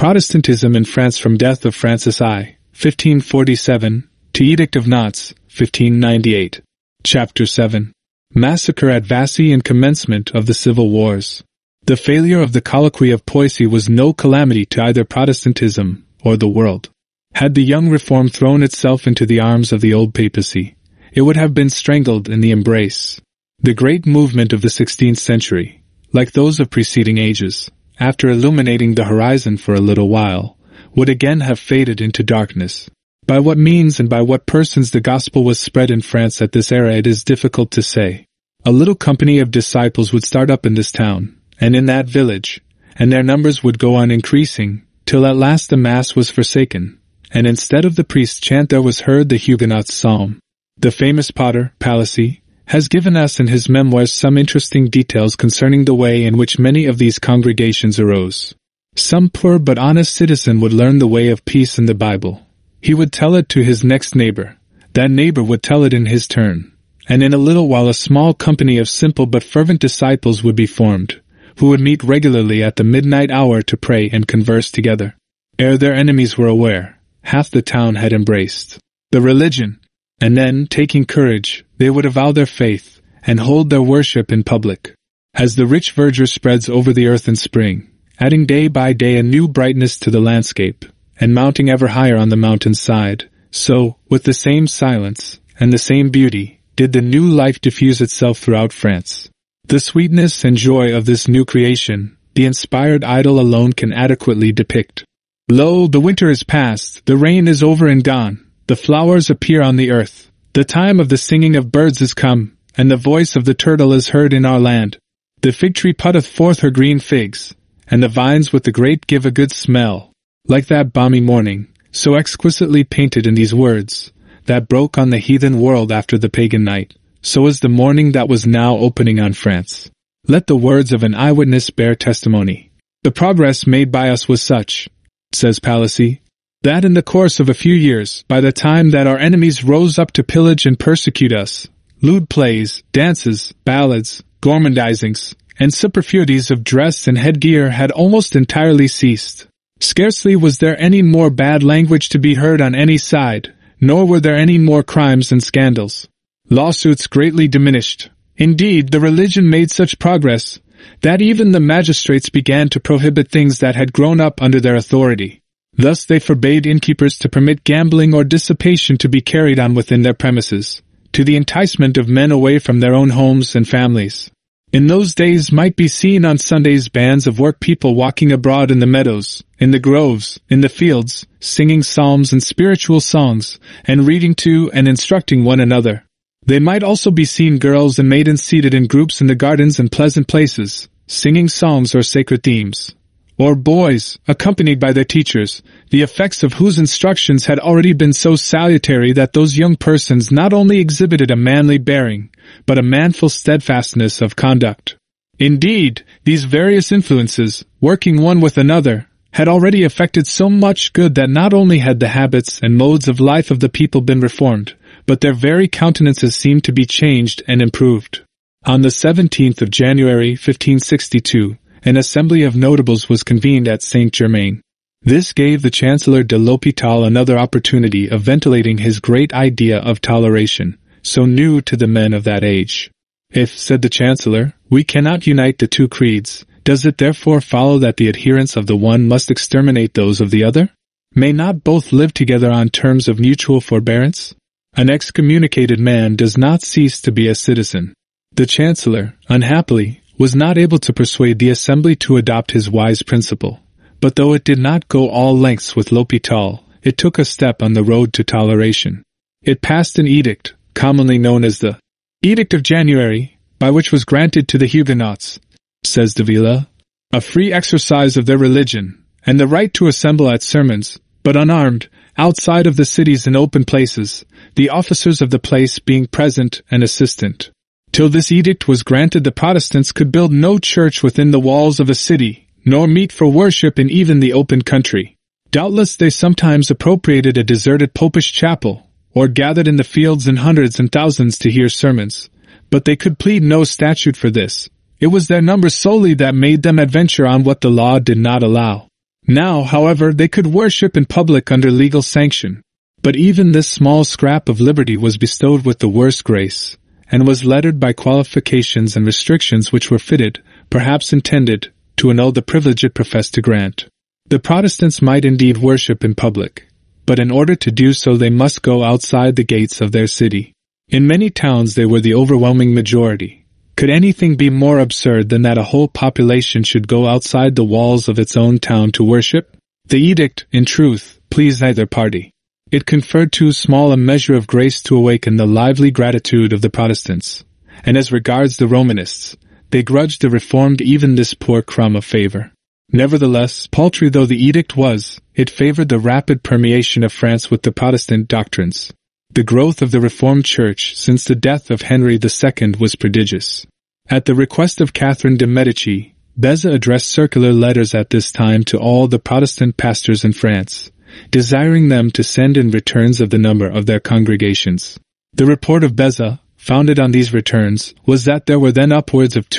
Protestantism in France from death of Francis I, 1547, to Edict of Nantes, 1598. Chapter 7. Massacre at Vassy and commencement of the Civil Wars. The failure of the colloquy of Poissy was no calamity to either Protestantism or the world. Had the young reform thrown itself into the arms of the old papacy, it would have been strangled in the embrace. The great movement of the 16th century, like those of preceding ages, after illuminating the horizon for a little while, would again have faded into darkness. By what means and by what persons the gospel was spread in France at this era it is difficult to say. A little company of disciples would start up in this town, and in that village, and their numbers would go on increasing, till at last the Mass was forsaken, and instead of the priest's chant there was heard the Huguenot's psalm. The famous potter, Palissy, has given us in his memoirs some interesting details concerning the way in which many of these congregations arose. Some poor but honest citizen would learn the way of peace in the Bible. He would tell it to his next neighbor. That neighbor would tell it in his turn, and in a little while a small company of simple but fervent disciples would be formed, who would meet regularly at the midnight hour to pray and converse together. Ere their enemies were aware, half the town had embraced the religion, and then, taking courage, they would avow their faith and hold their worship in public. As the rich verdure spreads over the earth in spring, adding day by day a new brightness to the landscape, and mounting ever higher on the mountain side, so, with the same silence and the same beauty, did the new life diffuse itself throughout France. The sweetness and joy of this new creation, the inspired idyll alone can adequately depict. Lo, the winter is past, the rain is over and gone, the flowers appear on the earth, the time of the singing of birds is come, and the voice of the turtle is heard in our land. The fig tree putteth forth her green figs, and the vines with the grape give a good smell. Like that balmy morning, so exquisitely painted in these words, that broke on the heathen world after the pagan night, so is the morning that was now opening on France. Let the words of an eyewitness bear testimony. The progress made by us was such, says Palissy, that in the course of a few years, by the time that our enemies rose up to pillage and persecute us, lewd plays, dances, ballads, gormandizings, and superfluities of dress and headgear had almost entirely ceased. Scarcely was there any more bad language to be heard on any side, nor were there any more crimes and scandals. Lawsuits greatly diminished. Indeed, the religion made such progress that even the magistrates began to prohibit things that had grown up under their authority. Thus they forbade innkeepers to permit gambling or dissipation to be carried on within their premises, to the enticement of men away from their own homes and families. In those days might be seen on Sundays bands of work-people walking abroad in the meadows, in the groves, in the fields, singing psalms and spiritual songs, and reading to and instructing one another. They might also be seen girls and maidens seated in groups in the gardens and pleasant places, singing songs or sacred themes. Or boys, accompanied by their teachers, the effects of whose instructions had already been so salutary that those young persons not only exhibited a manly bearing, but a manful steadfastness of conduct. Indeed, these various influences, working one with another, had already effected so much good that not only had the habits and modes of life of the people been reformed, but their very countenances seemed to be changed and improved. On the 17th of January, 1562, an assembly of notables was convened at Saint-Germain. This gave the Chancellor de l'Hôpital another opportunity of ventilating his great idea of toleration, so new to the men of that age. If, said the Chancellor, we cannot unite the two creeds, does it therefore follow that the adherents of the one must exterminate those of the other? May not both live together on terms of mutual forbearance? An excommunicated man does not cease to be a citizen. The Chancellor, unhappily, was not able to persuade the Assembly to adopt his wise principle, but though it did not go all lengths with l'Hôpital, it took a step on the road to toleration. It passed an edict, commonly known as the Edict of January, by which was granted to the Huguenots, says de Villa, a free exercise of their religion, and the right to assemble at sermons, but unarmed, outside of the cities in open places, the officers of the place being present and assistant. Till this edict was granted, the Protestants could build no church within the walls of a city, nor meet for worship in even the open country. Doubtless they sometimes appropriated a deserted popish chapel, or gathered in the fields in hundreds and thousands to hear sermons, but they could plead no statute for this. It was their numbers solely that made them adventure on what the law did not allow. Now, however, they could worship in public under legal sanction. But even this small scrap of liberty was bestowed with the worst grace, and was lettered by qualifications and restrictions which were fitted, perhaps intended, to annul the privilege it professed to grant. The Protestants might indeed worship in public, but in order to do so they must go outside the gates of their city. In many towns they were the overwhelming majority. Could anything be more absurd than that a whole population should go outside the walls of its own town to worship? The edict, in truth, pleased neither party. It conferred too small a measure of grace to awaken the lively gratitude of the Protestants, and as regards the Romanists, they grudged the Reformed even this poor crumb of favor. Nevertheless, paltry though the edict was, it favored the rapid permeation of France with the Protestant doctrines. The growth of the Reformed Church since the death of Henry II was prodigious. At the request of Catherine de' Medici, Beza addressed circular letters at this time to all the Protestant pastors in France, desiring them to send in returns of the number of their congregations. The report of Beza, founded on these returns, was that there were then upwards of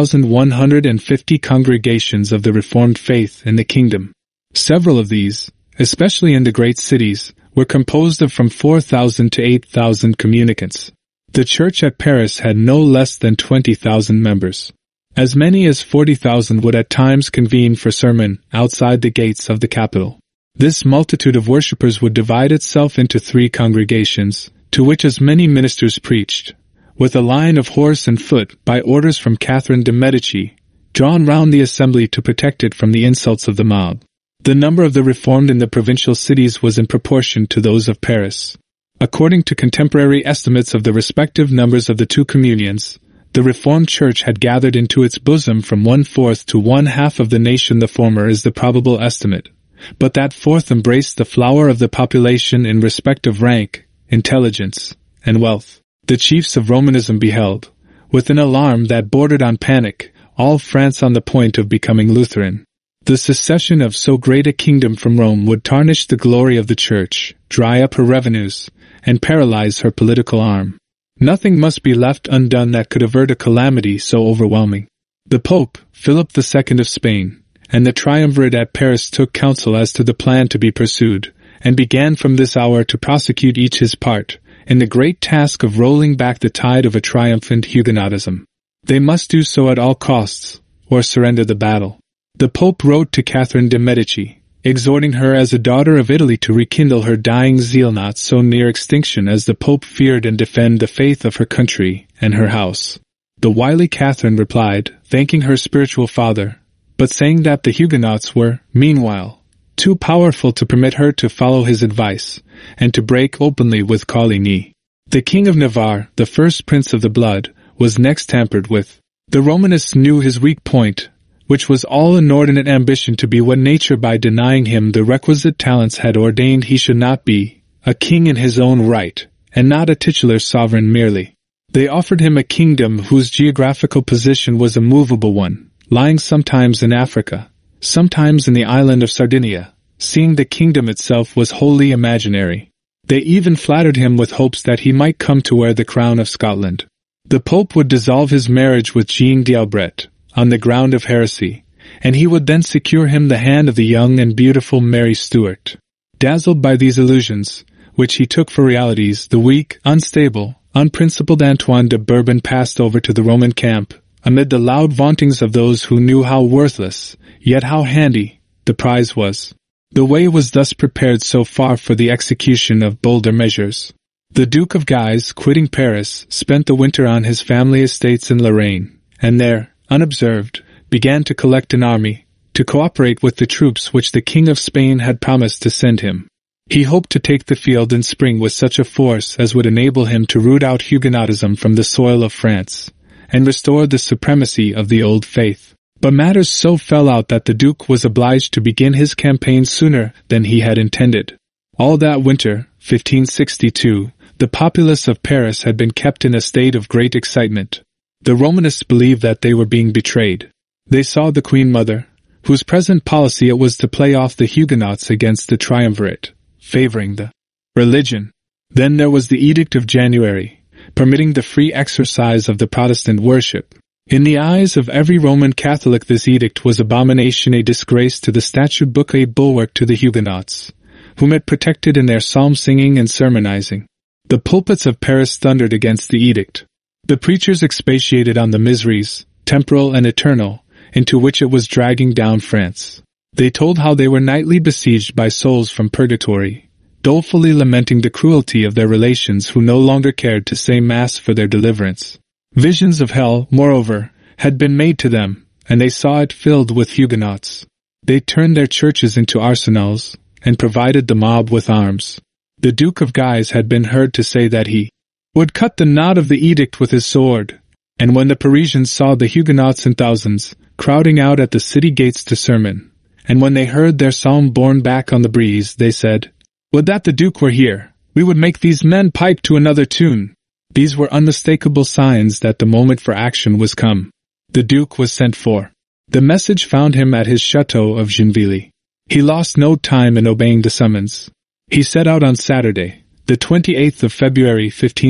2,150 congregations of the Reformed faith in the kingdom. Several of these, especially in the great cities, were composed of from 4,000 to 8,000 communicants. The church at Paris had no less than 20,000 members. As many as 40,000 would at times convene for sermon outside the gates of the capital. This multitude of worshippers would divide itself into 3 congregations, to which as many ministers preached, with a line of horse and foot by orders from Catherine de' Medici, drawn round the assembly to protect it from the insults of the mob. The number of the Reformed in the provincial cities was in proportion to those of Paris. According to contemporary estimates of the respective numbers of the 2 communions, the Reformed Church had gathered into its bosom from 1/4 to 1/2 of the nation. The former is the probable estimate, but that fourth embraced the flower of the population in respect of rank, intelligence, and wealth. The chiefs of Romanism beheld, with an alarm that bordered on panic, all France on the point of becoming Lutheran. The secession of so great a kingdom from Rome would tarnish the glory of the Church, dry up her revenues, and paralyze her political arm. Nothing must be left undone that could avert a calamity so overwhelming. The Pope, Philip II of Spain, and the triumvirate at Paris took counsel as to the plan to be pursued, and began from this hour to prosecute each his part, in the great task of rolling back the tide of a triumphant Huguenotism. They must do so at all costs, or surrender the battle. The Pope wrote to Catherine de' Medici, exhorting her as a daughter of Italy to rekindle her dying zeal not so near extinction as the Pope feared and defend the faith of her country and her house. The wily Catherine replied, thanking her spiritual father, but saying that the Huguenots were, meanwhile, too powerful to permit her to follow his advice, and to break openly with Coligny. The King of Navarre, the first prince of the blood, was next tampered with. The Romanists knew his weak point, which was all inordinate ambition to be what nature by denying him the requisite talents had ordained he should not be, a king in his own right, and not a titular sovereign merely. They offered him a kingdom whose geographical position was a movable one, lying sometimes in Africa, sometimes in the island of Sardinia, seeing the kingdom itself was wholly imaginary. They even flattered him with hopes that he might come to wear the crown of Scotland. The Pope would dissolve his marriage with Jean d'Albret, on the ground of heresy, and he would then secure him the hand of the young and beautiful Mary Stuart. Dazzled by these illusions, which he took for realities, the weak, unstable, unprincipled Antoine de Bourbon passed over to the Roman camp, amid the loud vauntings of those who knew how worthless, yet how handy, the prize was. The way was thus prepared so far for the execution of bolder measures. The Duke of Guise, quitting Paris, spent the winter on his family estates in Lorraine, and there, unobserved, began to collect an army, to cooperate with the troops which the King of Spain had promised to send him. He hoped to take the field in spring with such a force as would enable him to root out Huguenotism from the soil of France, and restore the supremacy of the old faith. But matters so fell out that the Duke was obliged to begin his campaign sooner than he had intended. All that winter, 1562, the populace of Paris had been kept in a state of great excitement. The Romanists believed that they were being betrayed. They saw the Queen Mother, whose present policy it was to play off the Huguenots against the triumvirate, favoring the religion. Then there was the Edict of January, permitting the free exercise of the Protestant worship, In the eyes of every Roman Catholic this edict was abomination, a disgrace to the statute book, a bulwark to the Huguenots, whom it protected in their psalm-singing and sermonizing. The pulpits of Paris thundered against the edict. The preachers expatiated on the miseries, temporal and eternal, into which it was dragging down France. They told how they were nightly besieged by souls from purgatory, dolefully lamenting the cruelty of their relations who no longer cared to say Mass for their deliverance. Visions of hell, moreover, had been made to them, and they saw it filled with Huguenots. They turned their churches into arsenals, and provided the mob with arms. The Duke of Guise had been heard to say that he would cut the knot of the edict with his sword, and when the Parisians saw the Huguenots in thousands, crowding out at the city gates to sermon, and when they heard their psalm borne back on the breeze, they said, "Would that the Duke were here, we would make these men pipe to another tune." These were unmistakable signs that the moment for action was come. The Duke was sent for. The message found him at his chateau of Gennevilliers. He lost no time in obeying the summons. He set out on Saturday, the 28th of February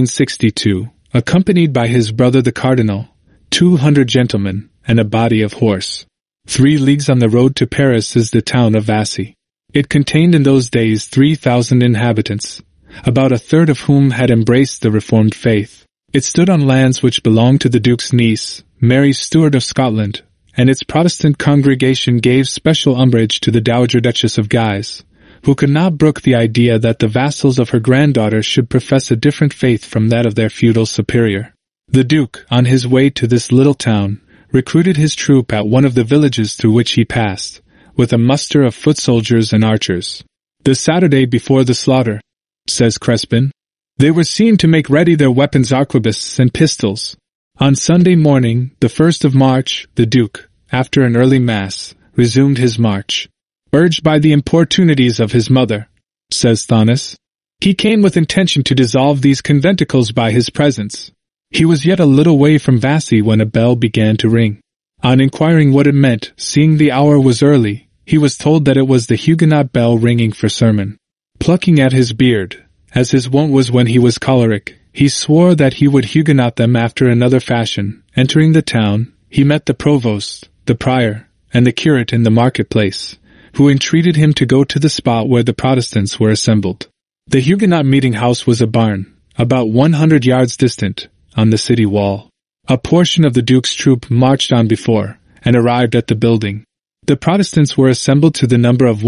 1562, accompanied by his brother the Cardinal, 200 gentlemen, and a body of horse. 3 leagues on the road to Paris is the town of Vassy. It contained in those days 3,000 inhabitants, about a third of whom had embraced the Reformed faith. It stood on lands which belonged to the Duke's niece, Mary Stuart of Scotland, and its Protestant congregation gave special umbrage to the Dowager Duchess of Guise, who could not brook the idea that the vassals of her granddaughter should profess a different faith from that of their feudal superior. The Duke, on his way to this little town, recruited his troop at one of the villages through which he passed, with a muster of foot soldiers and archers. The Saturday before the slaughter, says Crespin, they were seen to make ready their weapons, arquebuses and pistols. On Sunday morning, the 1st of March, the Duke, after an early Mass, resumed his march. Urged by the importunities of his mother, says Thonis, he came with intention to dissolve these conventicles by his presence. He was yet a little way from Vassy when a bell began to ring. On inquiring what it meant, seeing the hour was early, he was told that it was the Huguenot bell ringing for sermon. Plucking at his beard, as his wont was when he was choleric, he swore that he would Huguenot them after another fashion. Entering the town, he met the provost, the prior, and the curate in the marketplace, who entreated him to go to the spot where the Protestants were assembled. The Huguenot meeting house was a barn, about 100 yards distant, on the city wall. A portion of the Duke's troop marched on before, and arrived at the building. The Protestants were assembled to the number of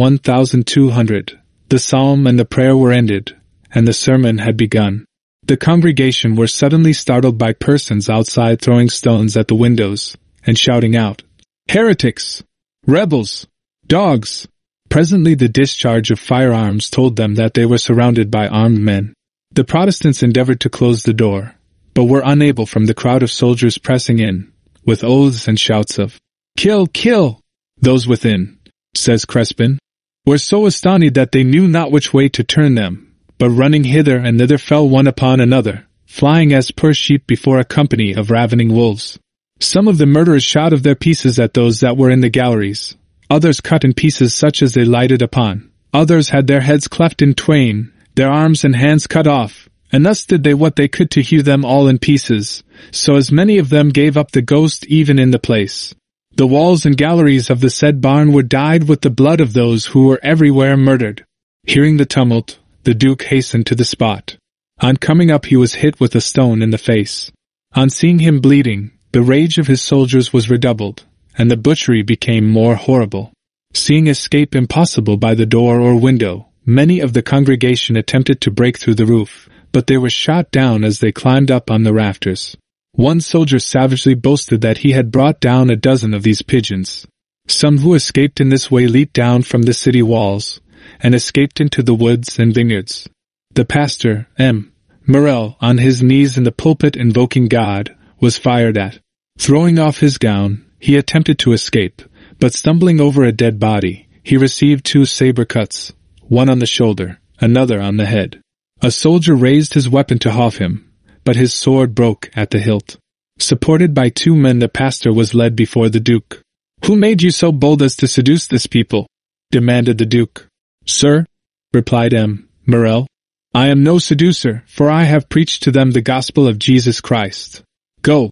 1,200. The psalm and the prayer were ended, and the sermon had begun. The congregation were suddenly startled by persons outside throwing stones at the windows, and shouting out, "Heretics! Rebels! Dogs!" Presently the discharge of firearms told them that they were surrounded by armed men. The Protestants endeavored to close the door, but were unable from the crowd of soldiers pressing in, with oaths and shouts of, "Kill! Kill!" Those within, says Crespin, were so astonished that they knew not which way to turn them, but running hither and thither fell one upon another, flying as poor sheep before a company of ravening wolves. Some of the murderers shot of their pieces at those that were in the galleries, others cut in pieces such as they lighted upon, others had their heads cleft in twain, their arms and hands cut off, and thus did they what they could to hew them all in pieces, so as many of them gave up the ghost even in the place. The walls and galleries of the said barn were dyed with the blood of those who were everywhere murdered. Hearing the tumult, the Duke hastened to the spot. On coming up he was hit with a stone in the face. On seeing him bleeding, the rage of his soldiers was redoubled, and the butchery became more horrible. Seeing escape impossible by the door or window, many of the congregation attempted to break through the roof, but they were shot down as they climbed up on the rafters. One soldier savagely boasted that he had brought down a dozen of these pigeons. Some who escaped in this way leaped down from the city walls, and escaped into the woods and vineyards. The pastor, M. Morel, on his knees in the pulpit invoking God, was fired at. Throwing off his gown, he attempted to escape, but stumbling over a dead body, he received 2 saber cuts, one on the shoulder, another on the head. A soldier raised his weapon to off him, but his sword broke at the hilt. Supported by 2 men, the pastor was led before the Duke. "Who made you so bold as to seduce this people?" demanded the Duke. "Sir," replied M. Morel, "I am no seducer, for I have preached to them the gospel of Jesus Christ. Go,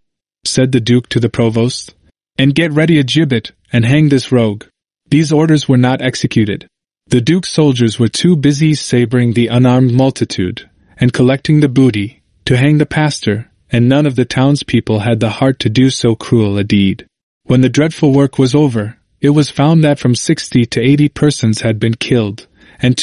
said the Duke to the provost, "and get ready a gibbet, and hang this rogue." These orders were not executed. The Duke's soldiers were too busy sabering the unarmed multitude, and collecting the booty, to hang the pastor, and none of the townspeople had the heart to do so cruel a deed. When the dreadful work was over, it was found that from 60 to 80 persons had been killed, and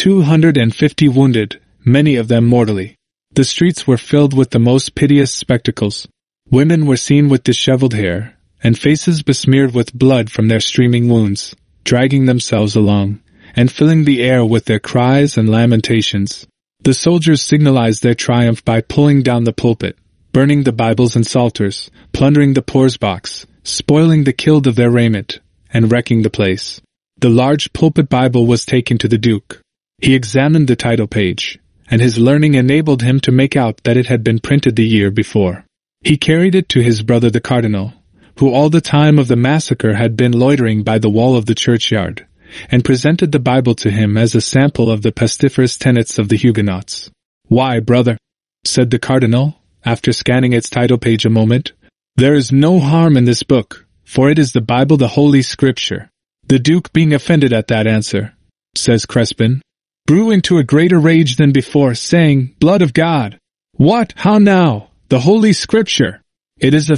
250 wounded, many of them mortally. The streets were filled with the most piteous spectacles. Women were seen with disheveled hair, and faces besmeared with blood from their streaming wounds, dragging themselves along, and filling the air with their cries and lamentations. The soldiers signalized their triumph by pulling down the pulpit, burning the Bibles and psalters, plundering the poor's box, spoiling the killed of their raiment, and wrecking the place. The large pulpit Bible was taken to the Duke. He examined the title page, and his learning enabled him to make out that it had been printed the year before. He carried it to his brother the Cardinal, who all the time of the massacre had been loitering by the wall of the churchyard, and presented the Bible to him as a sample of the pestiferous tenets of the Huguenots. "Why, brother," said the Cardinal, after scanning its title page a moment, "there is no harm in this book, for it is the Bible, the Holy Scripture." The Duke, being offended at that answer, says Crespin, grew into a greater rage than before, saying, "Blood of God! What? How now? The Holy Scripture! It is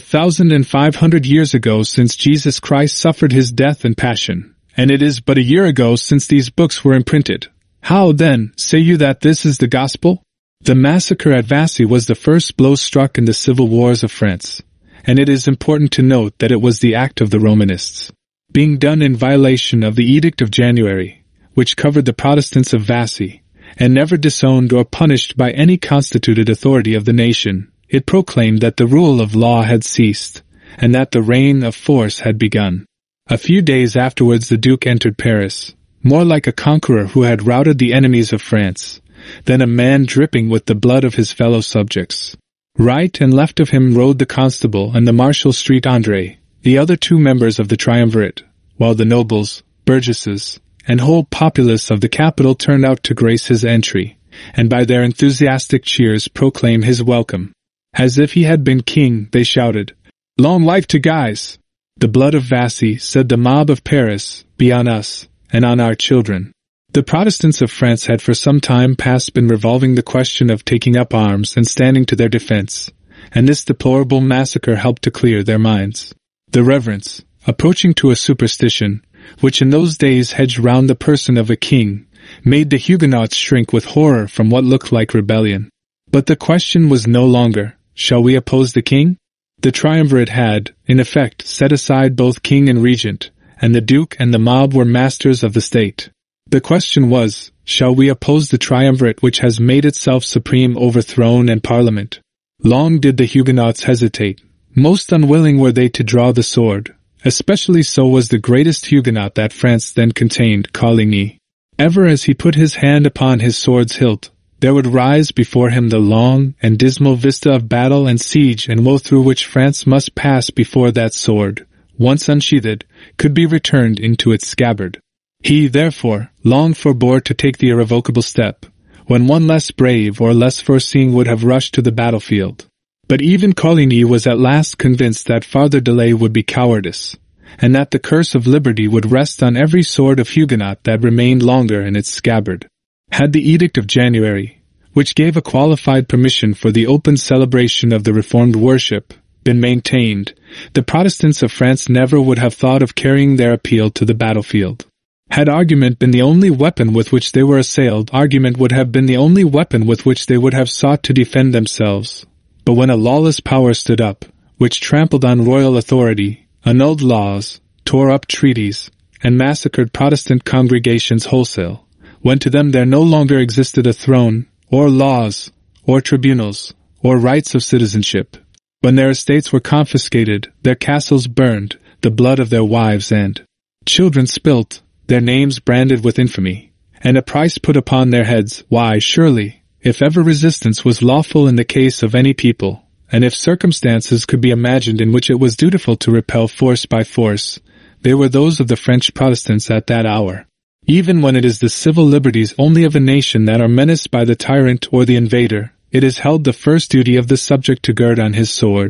1,500 years ago since Jesus Christ suffered his death and passion, and it is but a year ago since these books were imprinted. How, then, say you that this is the gospel?" The massacre at Vassy was the first blow struck in the civil wars of France, and it is important to note that it was the act of the Romanists, being done in violation of the Edict of January, which covered the Protestants of Vassy, and never disowned or punished by any constituted authority of the nation. It proclaimed that the rule of law had ceased, and that the reign of force had begun. A few days afterwards the Duke entered Paris, more like a conqueror who had routed the enemies of France, than a man dripping with the blood of his fellow subjects. Right and left of him rode the Constable and the Marshal Street André, the other two members of the triumvirate, while the nobles, burgesses, and whole populace of the capital turned out to grace his entry, and by their enthusiastic cheers proclaim his welcome. As if he had been king, they shouted, "Long life to Guise! The blood of Vassy," said the mob of Paris, "be on us, and on our children." The Protestants of France had for some time past been revolving the question of taking up arms and standing to their defense, and this deplorable massacre helped to clear their minds. The reverence, approaching to a superstition, which in those days hedged round the person of a king, made the Huguenots shrink with horror from what looked like rebellion. But the question was no longer, shall we oppose the king? The triumvirate had, in effect, set aside both king and regent, and the Duke and the mob were masters of the state. The question was, shall we oppose the triumvirate which has made itself supreme over throne and parliament? Long did the Huguenots hesitate. Most unwilling were they to draw the sword. Especially so was the greatest Huguenot that France then contained, Coligny. Ever as he put his hand upon his sword's hilt, there would rise before him the long and dismal vista of battle and siege and woe through which France must pass before that sword, once unsheathed, could be returned into its scabbard. He, therefore, long forbore to take the irrevocable step, when one less brave or less foreseeing would have rushed to the battlefield. But even Coligny was at last convinced that farther delay would be cowardice, and that the curse of liberty would rest on every sword of Huguenot that remained longer in its scabbard. Had the Edict of January, which gave a qualified permission for the open celebration of the Reformed worship, been maintained, the Protestants of France never would have thought of carrying their appeal to the battlefield. Had argument been the only weapon with which they were assailed, argument would have been the only weapon with which they would have sought to defend themselves. But when a lawless power stood up, which trampled on royal authority, annulled laws, tore up treaties, and massacred Protestant congregations wholesale, when to them there no longer existed a throne, or laws, or tribunals, or rights of citizenship, when their estates were confiscated, their castles burned, the blood of their wives and children spilt, their names branded with infamy, and a price put upon their heads, why, surely, if ever resistance was lawful in the case of any people, and if circumstances could be imagined in which it was dutiful to repel force by force, they were those of the French Protestants at that hour. Even when it is the civil liberties only of a nation that are menaced by the tyrant or the invader, it is held the first duty of the subject to gird on his sword,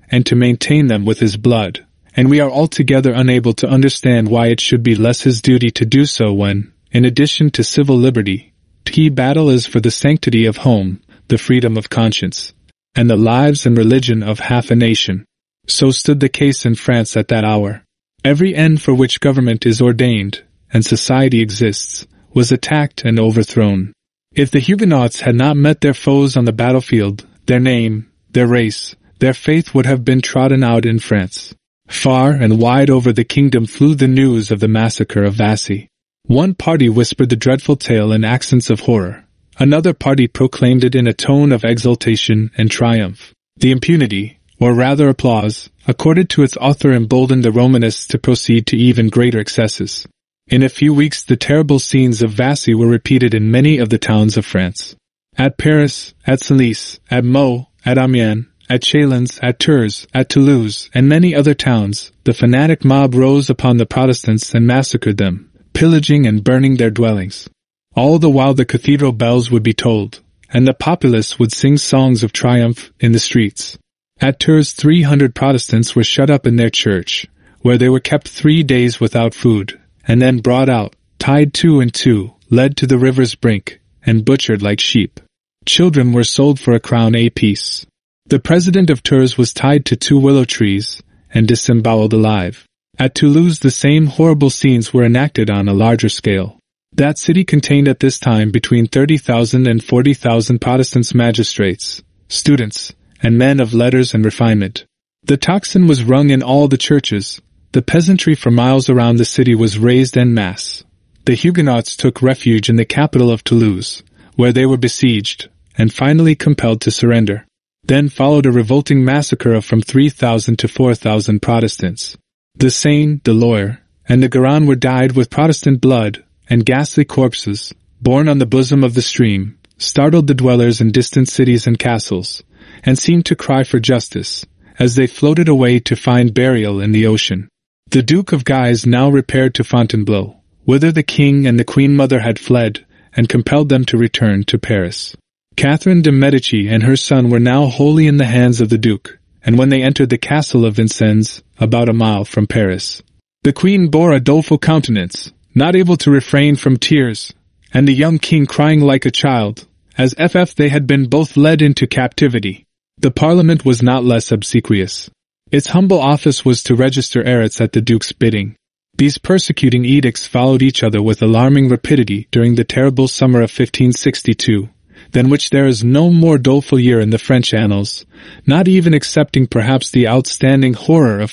and to maintain them with his blood, and we are altogether unable to understand why it should be less his duty to do so when, in addition to civil liberty, key battle is for the sanctity of home, the freedom of conscience, and the lives and religion of half a nation. So stood the case in France at that hour. Every end for which government is ordained, and society exists, was attacked and overthrown. If the Huguenots had not met their foes on the battlefield, their name, their race, their faith would have been trodden out in France. Far and wide over the kingdom flew the news of the massacre of Vassy. One party whispered the dreadful tale in accents of horror. Another party proclaimed it in a tone of exultation and triumph. The impunity, or rather applause, accorded to its author emboldened the Romanists to proceed to even greater excesses. In a few weeks the terrible scenes of Vassy were repeated in many of the towns of France. At Paris, at Senlis, at Meaux, at Amiens, at Chalons, at Tours, at Toulouse, and many other towns, the fanatic mob rose upon the Protestants and massacred them, pillaging and burning their dwellings. All the while the cathedral bells would be tolled, and the populace would sing songs of triumph in the streets. At Tours 300 Protestants were shut up in their church, where they were kept 3 days without food, and then brought out, tied 2 and 2, led to the river's brink, and butchered like sheep. Children were sold for a crown apiece. The president of Tours was tied to 2 willow trees, and disemboweled alive. At Toulouse the same horrible scenes were enacted on a larger scale. That city contained at this time between 30,000 and 40,000 Protestant magistrates, students, and men of letters and refinement. The tocsin was rung in all the churches. The peasantry for miles around the city was raised en masse. The Huguenots took refuge in the capital of Toulouse, where they were besieged, and finally compelled to surrender. Then followed a revolting massacre of from 3,000 to 4,000 Protestants. The Seine, the Loire, and the Garonne were dyed with Protestant blood, and ghastly corpses, borne on the bosom of the stream, startled the dwellers in distant cities and castles, and seemed to cry for justice, as they floated away to find burial in the ocean. The Duke of Guise now repaired to Fontainebleau, whither the king and the queen mother had fled, and compelled them to return to Paris. Catherine de' Medici and her son were now wholly in the hands of the Duke, and when they entered the castle of Vincennes, about a mile from Paris, the queen bore a doleful countenance, not able to refrain from tears, and the young king crying like a child, as if they had been both led into captivity. The Parliament was not less obsequious. Its humble office was to register arrests at the Duke's bidding. These persecuting edicts followed each other with alarming rapidity during the terrible summer of 1562, than which there is no more doleful year in the French annals, not even excepting perhaps the outstanding horror of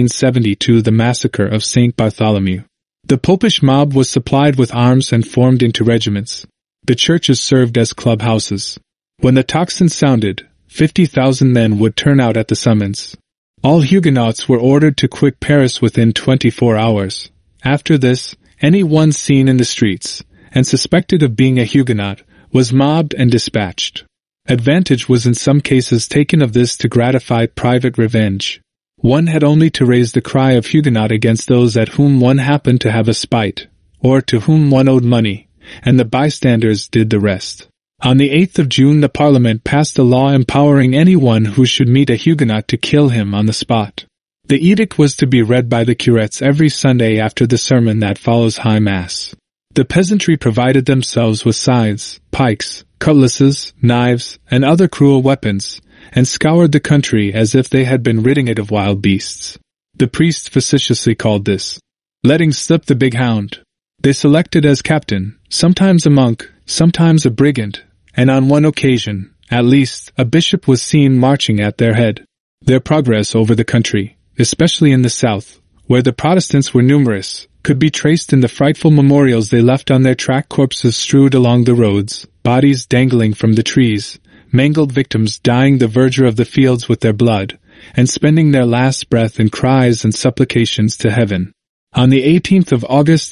1572, the massacre of St. Bartholomew. The popish mob was supplied with arms and formed into regiments. The churches served as club-houses. When the tocsin sounded, 50,000 men would turn out at the summons. All Huguenots were ordered to quit Paris within 24 hours. After this, any one seen in the streets, and suspected of being a Huguenot, was mobbed and dispatched. Advantage was in some cases taken of this to gratify private revenge. One had only to raise the cry of Huguenot against those at whom one happened to have a spite, or to whom one owed money, and the bystanders did the rest. On the 8th of June the Parliament passed a law empowering anyone who should meet a Huguenot to kill him on the spot. The edict was to be read by the curates every Sunday after the sermon that follows High Mass. The peasantry provided themselves with scythes, pikes, cutlasses, knives, and other cruel weapons, and scoured the country as if they had been ridding it of wild beasts. The priests facetiously called this letting slip the big hound. They selected as captain, sometimes a monk, sometimes a brigand, and on one occasion, at least, a bishop was seen marching at their head. Their progress over the country, especially in the south, where the Protestants were numerous, could be traced in the frightful memorials they left on their track, corpses strewed along the roads, bodies dangling from the trees, mangled victims dyeing the verdure of the fields with their blood, and spending their last breath in cries and supplications to heaven. On the 18th of August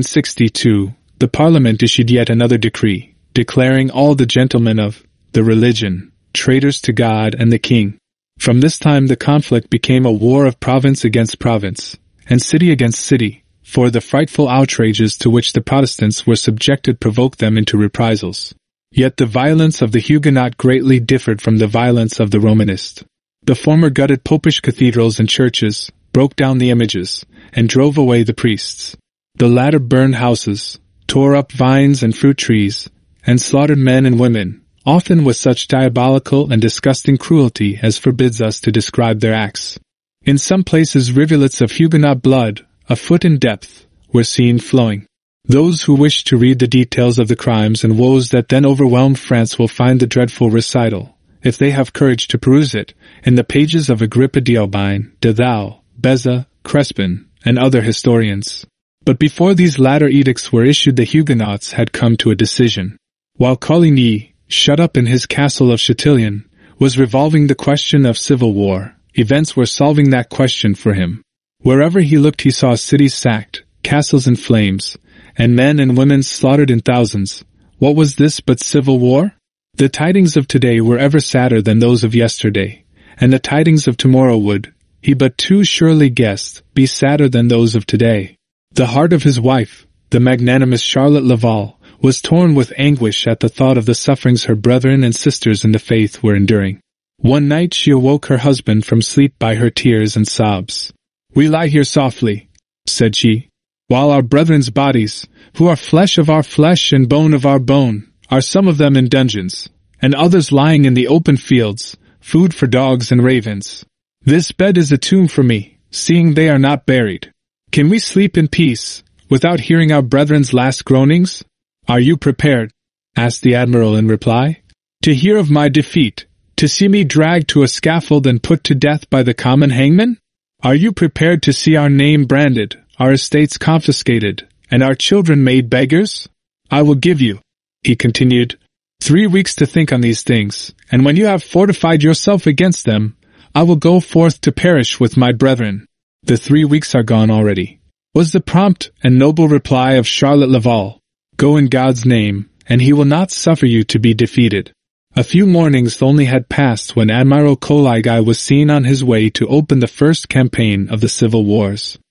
1562, the Parliament issued yet another decree, declaring all the gentlemen of the religion traitors to God and the king. From this time the conflict became a war of province against province, and city against city, for the frightful outrages to which the Protestants were subjected provoked them into reprisals. Yet the violence of the Huguenot greatly differed from the violence of the Romanist. The former gutted popish cathedrals and churches, broke down the images, and drove away the priests. The latter burned houses, tore up vines and fruit trees, and slaughtered men and women, often with such diabolical and disgusting cruelty as forbids us to describe their acts. In some places rivulets of Huguenot blood, a foot in depth, were seen flowing. Those who wish to read the details of the crimes and woes that then overwhelmed France will find the dreadful recital, if they have courage to peruse it, in the pages of Agrippa d'Holbein, de Thou, Beza, Crespin, and other historians. But before these latter edicts were issued, the Huguenots had come to a decision. While Coligny, shut up in his castle of Chatillon, was revolving the question of civil war, events were solving that question for him. Wherever he looked he saw cities sacked, castles in flames, and men and women slaughtered in thousands. What was this but civil war? The tidings of today were ever sadder than those of yesterday, and the tidings of tomorrow would, he but too surely guessed, be sadder than those of today. The heart of his wife, the magnanimous Charlotte Laval, was torn with anguish at the thought of the sufferings her brethren and sisters in the faith were enduring. One night she awoke her husband from sleep by her tears and sobs. "We lie here softly," said she, "while our brethren's bodies, who are flesh of our flesh and bone of our bone, are some of them in dungeons, and others lying in the open fields, food for dogs and ravens. This bed is a tomb for me, seeing they are not buried. Can we sleep in peace, without hearing our brethren's last groanings?" "Are you prepared," asked the Admiral in reply, "to hear of my defeat, to see me dragged to a scaffold and put to death by the common hangman? Are you prepared to see our name branded, our estates confiscated, and our children made beggars? I will give you," he continued, 3 weeks to think on these things, and when you have fortified yourself against them, I will go forth to perish with my brethren." "The 3 weeks are gone already," was the prompt and noble reply of Charlotte Laval. "Go in God's name, and he will not suffer you to be defeated." A few mornings only had passed when Admiral Coligny was seen on his way to open the first campaign of the civil wars.